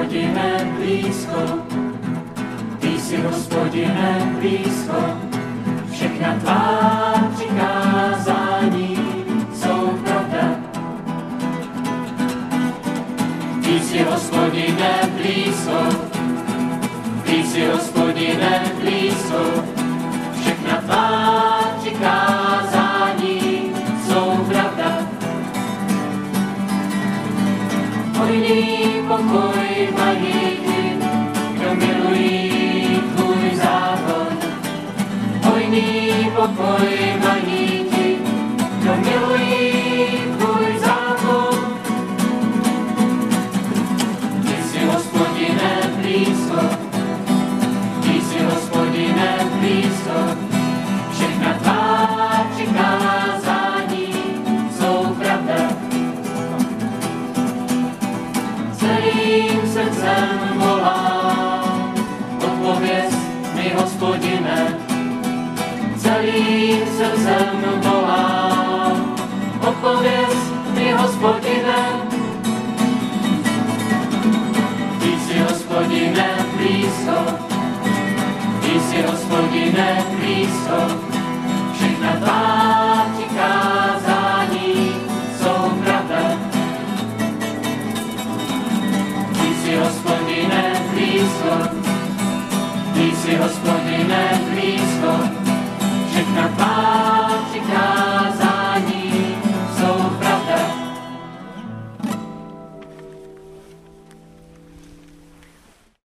Hospodine, blízko, ty jsi, Hospodine, blízko, všechna tvá přikázání jsou pravda. Ty jsi, Hospodine, blízko, ty jsi, Hospodine, blízko, všechna tvá přikázání jsou pravda. Hojný pokoj mají ti, kdo milují tvůj zákon. Hojný pokoj mají ti, kdo milují tvůj zákon. Ty jsi, Hospodine, blízko, ty jsi, Hospodine, blízko, všechna tvá přikázání jsou pravda. Celým srdcem volám, odpověz mi, Hospodine. Celým srdcem volám, odpověz mi, Hospodine. Ty jsi, Hospodine, blízko, ty jsi, Hospodine, blízko, všechna tvá přikázání jsou pravda. Ty jsi, Hospodine, blízko, ty jsi, Hospodine,